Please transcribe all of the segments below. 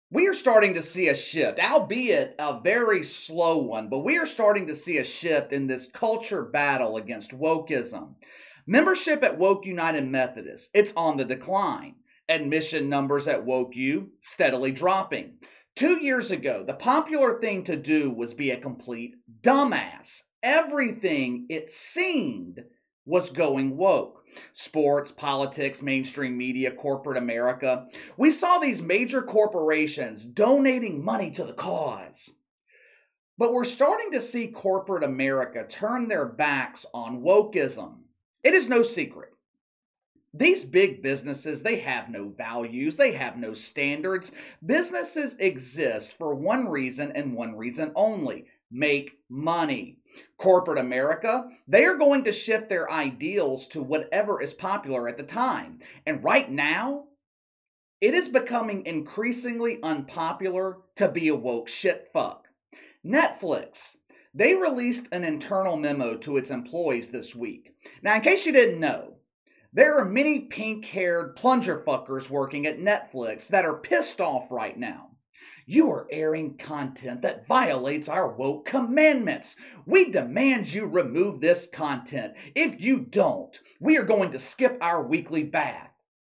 We are starting to see a shift, albeit a very slow one, but we are starting to see a shift in this culture battle against wokeism. Membership at Woke United Methodist, it's on the decline. Admission numbers at Woke U steadily dropping. 2 years ago, the popular thing to do was be a complete dumbass. Everything, it seemed, was going woke. Sports, politics, mainstream media, corporate America. We saw these major corporations donating money to the cause. But we're starting to see corporate America turn their backs on wokeism. It is no secret. These big businesses, they have no values, they have no standards. Businesses exist for one reason and one reason only: make money. Corporate America, they are going to shift their ideals to whatever is popular at the time. And right now, it is becoming increasingly unpopular to be a woke shitfuck. Netflix, they released an internal memo to its employees this week. Now, in case you didn't know, there are many pink-haired plunger fuckers working at Netflix that are pissed off right now. You are airing content that violates our woke commandments. We demand you remove this content. If you don't, we are going to skip our weekly bath.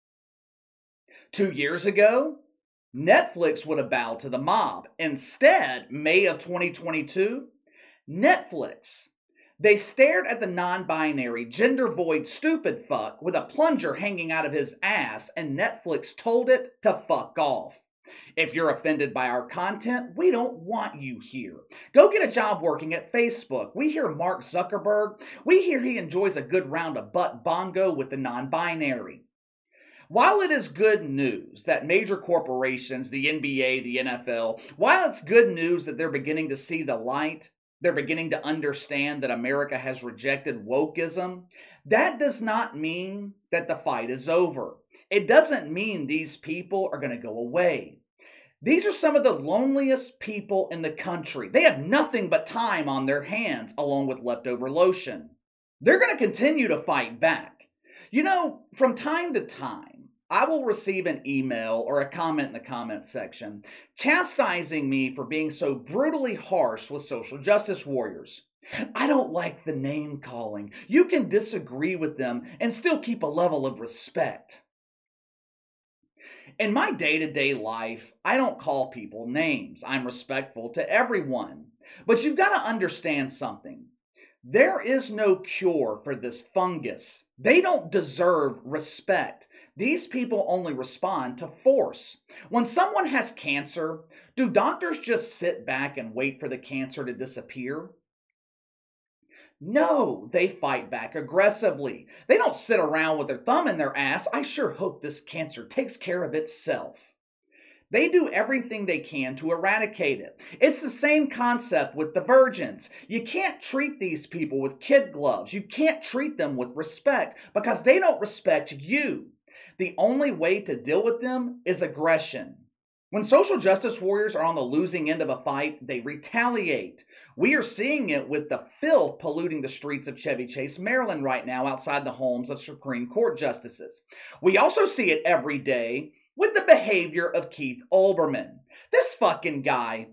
2 years ago, Netflix would have bowed to the mob. Instead, May of 2022, Netflix, they stared at the non-binary, gender-void stupid fuck with a plunger hanging out of his ass, and Netflix told it to fuck off. If you're offended by our content, we don't want you here. Go get a job working at Facebook. We hear Mark Zuckerberg. We hear he enjoys a good round of butt bongo with the non-binary. While it is good news that major corporations, the NBA, the NFL, while it's good news that they're beginning to see the light, they're beginning to understand that America has rejected wokeism, that does not mean that the fight is over. It doesn't mean these people are going to go away. These are some of the loneliest people in the country. They have nothing but time on their hands, along with leftover lotion. They're going to continue to fight back. You know, from time to time, I will receive an email or a comment in the comments section chastising me for being so brutally harsh with social justice warriors. I don't like the name calling. You can disagree with them and still keep a level of respect. In my day-to-day life, I don't call people names. I'm respectful to everyone. But you've got to understand something. There is no cure for this fungus. They don't deserve respect. These people only respond to force. When someone has cancer, do doctors just sit back and wait for the cancer to disappear? No, they fight back aggressively. They don't sit around with their thumb in their ass. I sure hope this cancer takes care of itself. They do everything they can to eradicate it. It's the same concept with the virgins. You can't treat these people with kid gloves. You can't treat them with respect because they don't respect you. The only way to deal with them is aggression. When social justice warriors are on the losing end of a fight, they retaliate. We are seeing it with the filth polluting the streets of Chevy Chase, Maryland right now outside the homes of Supreme Court justices. We also see it every day with the behavior of Keith Olbermann. This fucking guy.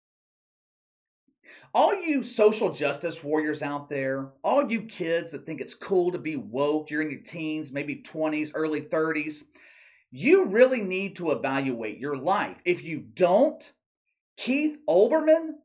All you social justice warriors out there, all you kids that think it's cool to be woke, you're in your teens, maybe 20s, early 30s, you really need to evaluate your life. If you don't, Keith Olbermann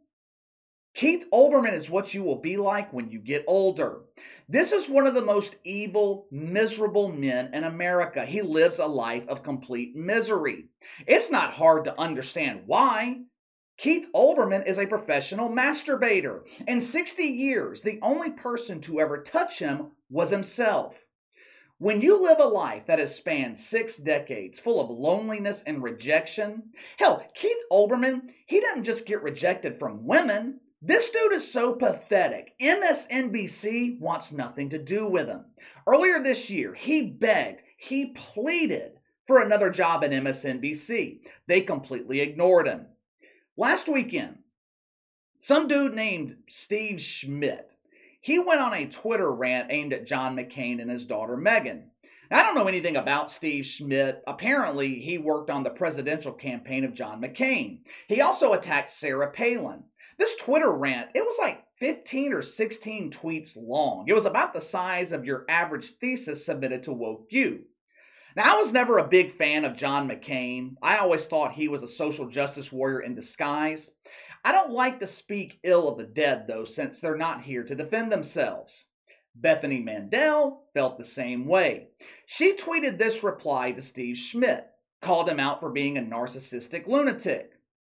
is what you will be like when you get older. This is one of the most evil, miserable men in America. He lives a life of complete misery. It's not hard to understand why. Keith Olbermann is a professional masturbator. In 60 years, the only person to ever touch him was himself. When you live a life that has spanned 6 decades full of loneliness and rejection, hell, Keith Olbermann, he doesn't just get rejected from women. This dude is so pathetic. MSNBC wants nothing to do with him. Earlier this year, he begged, he pleaded for another job at MSNBC. They completely ignored him. Last weekend, some dude named Steve Schmidt, he went on a Twitter rant aimed at John McCain and his daughter Meghan. I don't know anything about Steve Schmidt. Apparently, he worked on the presidential campaign of John McCain. He also attacked Sarah Palin. This Twitter rant, it was like 15 or 16 tweets long. It was about the size of your average thesis submitted to Woke U. Now, I was never a big fan of John McCain. I always thought he was a social justice warrior in disguise. I don't like to speak ill of the dead, though, since they're not here to defend themselves. Bethany Mandel felt the same way. She tweeted this reply to Steve Schmidt, called him out for being a narcissistic lunatic.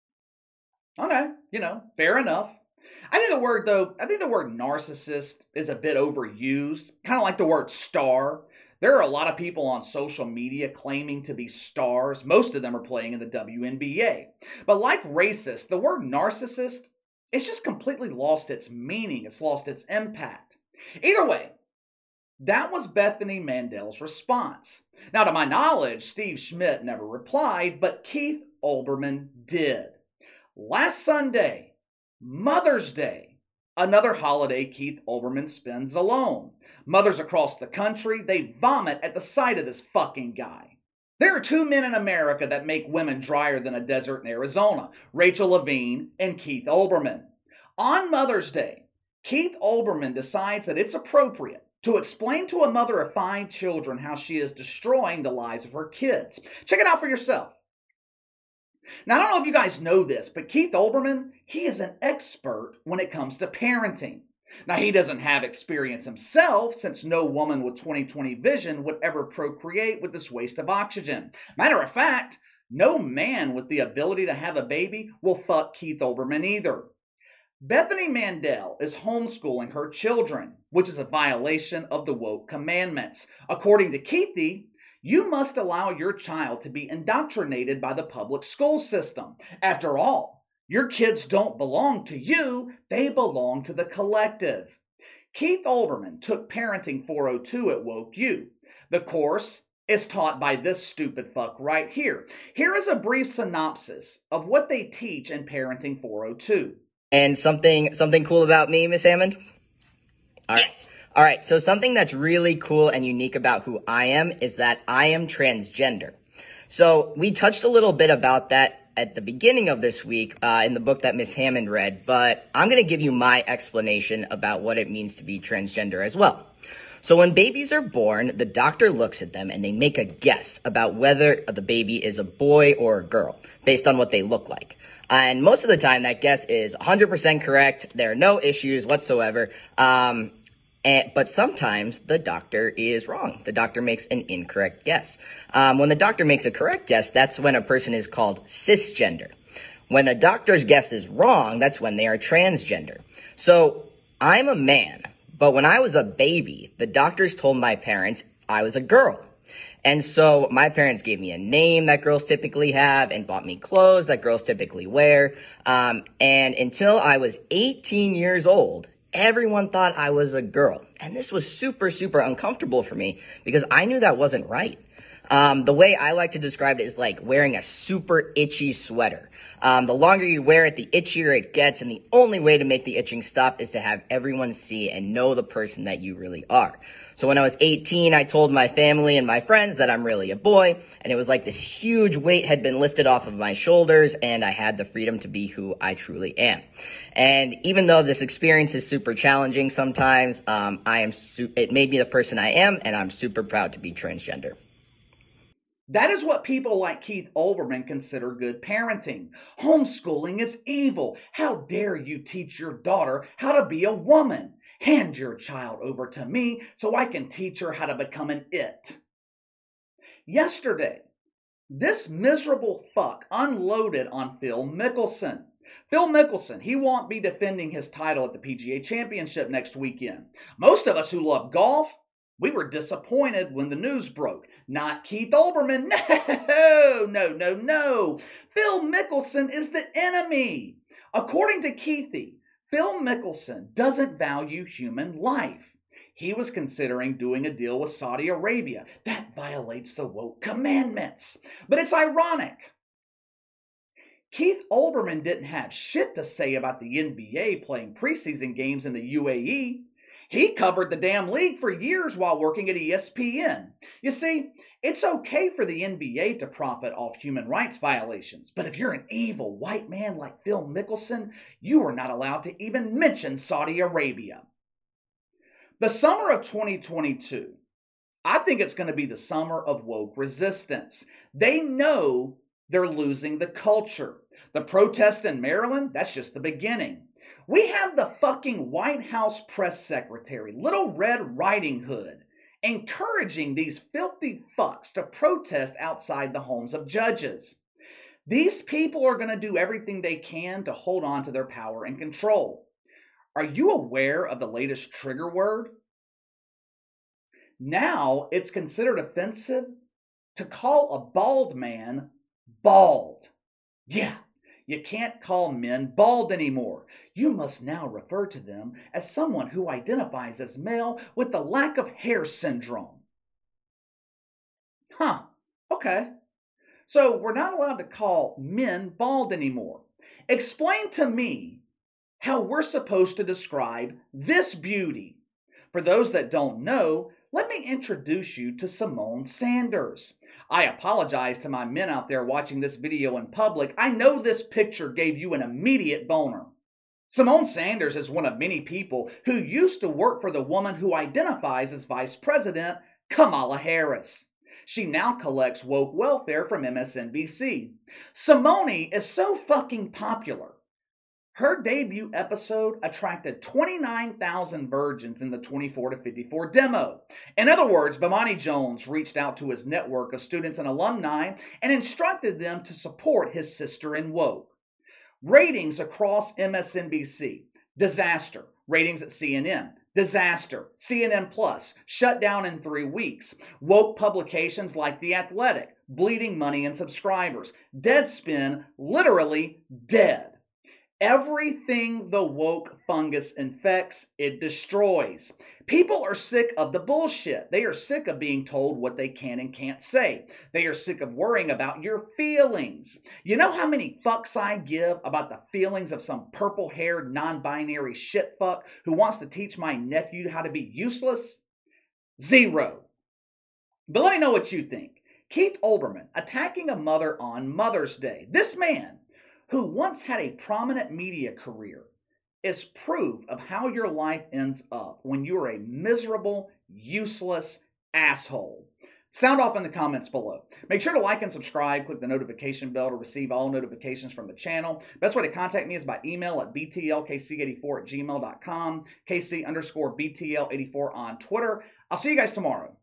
Okay, fair enough. I think the word narcissist is a bit overused, kind of like the word star. There are a lot of people on social media claiming to be stars. Most of them are playing in the WNBA. But like racist, the word narcissist, it's just completely lost its meaning. It's lost its impact. Either way, that was Bethany Mandel's response. Now, to my knowledge, Steve Schmidt never replied, but Keith Olbermann did. Last Sunday, Mother's Day, another holiday Keith Olbermann spends alone. Mothers across the country, they vomit at the sight of this fucking guy. There are two men in America that make women drier than a desert in Arizona, Rachel Levine and Keith Olbermann. On Mother's Day, Keith Olbermann decides that it's appropriate to explain to a mother of 5 children how she is destroying the lives of her kids. Check it out for yourself. Now, I don't know if you guys know this, but Keith Olbermann, he is an expert when it comes to parenting. Now, he doesn't have experience himself, since no woman with 20/20 vision would ever procreate with this waste of oxygen. Matter of fact, no man with the ability to have a baby will fuck Keith Olbermann either. Bethany Mandel is homeschooling her children, which is a violation of the woke commandments. According to Keithy, you must allow your child to be indoctrinated by the public school system. After all, your kids don't belong to you, they belong to the collective. Keith Olbermann took Parenting 402 at Woke U. The course is taught by this stupid fuck right here. Here is a brief synopsis of what they teach in Parenting 402. And something cool about me, Miss Hammond? All right. So something that's really cool and unique about who I am is that I am transgender. So we touched a little bit about that at the beginning of this week in the book that Miss Hammond read, but I'm going to give you my explanation about what it means to be transgender as well. So when babies are born, the doctor looks at them and they make a guess about whether the baby is a boy or a girl based on what they look like. And most of the time, that guess is 100% correct. There are no issues whatsoever. But sometimes the doctor is wrong. The doctor makes an incorrect guess. When the doctor makes a correct guess, that's when a person is called cisgender. When a doctor's guess is wrong, that's when they are transgender. So I'm a man, but when I was a baby, the doctors told my parents I was a girl. And so my parents gave me a name that girls typically have and bought me clothes that girls typically wear. And until I was 18 years old, everyone thought I was a girl. And this was super, super uncomfortable for me because I knew that wasn't right. The way I like to describe it is like wearing a super itchy sweater. The longer you wear it, the itchier it gets. And the only way to make the itching stop is to have everyone see and know the person that you really are. So when I was 18, I told my family and my friends that I'm really a boy, and it was like this huge weight had been lifted off of my shoulders, and I had the freedom to be who I truly am. And even though this experience is super challenging sometimes, it made me the person I am, and I'm super proud to be transgender. That is what people like Keith Olbermann consider good parenting. Homeschooling is evil. How dare you teach your daughter how to be a woman? Hand your child over to me so I can teach her how to become an it. Yesterday, this miserable fuck unloaded on Phil Mickelson. Phil Mickelson, he won't be defending his title at the PGA Championship next weekend. Most of us who love golf, we were disappointed when the news broke. Not Keith Olbermann. No. Phil Mickelson is the enemy. According to Keithy, Phil Mickelson doesn't value human life. He was considering doing a deal with Saudi Arabia. That violates the woke commandments. But it's ironic. Keith Olbermann didn't have shit to say about the NBA playing preseason games in the UAE. He covered the damn league for years while working at ESPN. You see, it's okay for the NBA to profit off human rights violations, but if you're an evil white man like Phil Mickelson, you are not allowed to even mention Saudi Arabia. The summer of 2022, I think it's going to be the summer of woke resistance. They know they're losing the culture. The protest in Maryland, that's just the beginning. We have the fucking White House press secretary, Little Red Riding Hood, encouraging these filthy fucks to protest outside the homes of judges. These people are going to do everything they can to hold on to their power and control. Are you aware of the latest trigger word? Now it's considered offensive to call a bald man bald. Yeah, you can't call men bald anymore. You must now refer to them as someone who identifies as male with the lack of hair syndrome. Huh, okay. So we're not allowed to call men bald anymore. Explain to me how we're supposed to describe this beauty. For those that don't know, let me introduce you to Symone Sanders. I apologize to my men out there watching this video in public. I know this picture gave you an immediate boner. Symone Sanders is one of many people who used to work for the woman who identifies as Vice President, Kamala Harris. She now collects woke welfare from MSNBC. Symone is so fucking popular. Her debut episode attracted 29,000 virgins in the 24 to 54 demo. In other words, Bomani Jones reached out to his network of students and alumni and instructed them to support his sister in woke. Ratings across MSNBC, disaster. Ratings at CNN, disaster. CNN Plus, shut down in 3 weeks. Woke publications like The Athletic, bleeding money and subscribers. Deadspin, literally dead. Everything the woke fungus infects, it destroys. People are sick of the bullshit. They are sick of being told what they can and can't say. They are sick of worrying about your feelings. You know how many fucks I give about the feelings of some purple-haired, non-binary shitfuck who wants to teach my nephew how to be useless? 0. But let me know what you think. Keith Olbermann attacking a mother on Mother's Day. This man, who once had a prominent media career, is proof of how your life ends up when you are a miserable, useless asshole. Sound off in the comments below. Make sure to like and subscribe. Click the notification bell to receive all notifications from the channel. Best way to contact me is by email at btlkc84@gmail.com, KC_BTL84 on Twitter. I'll see you guys tomorrow.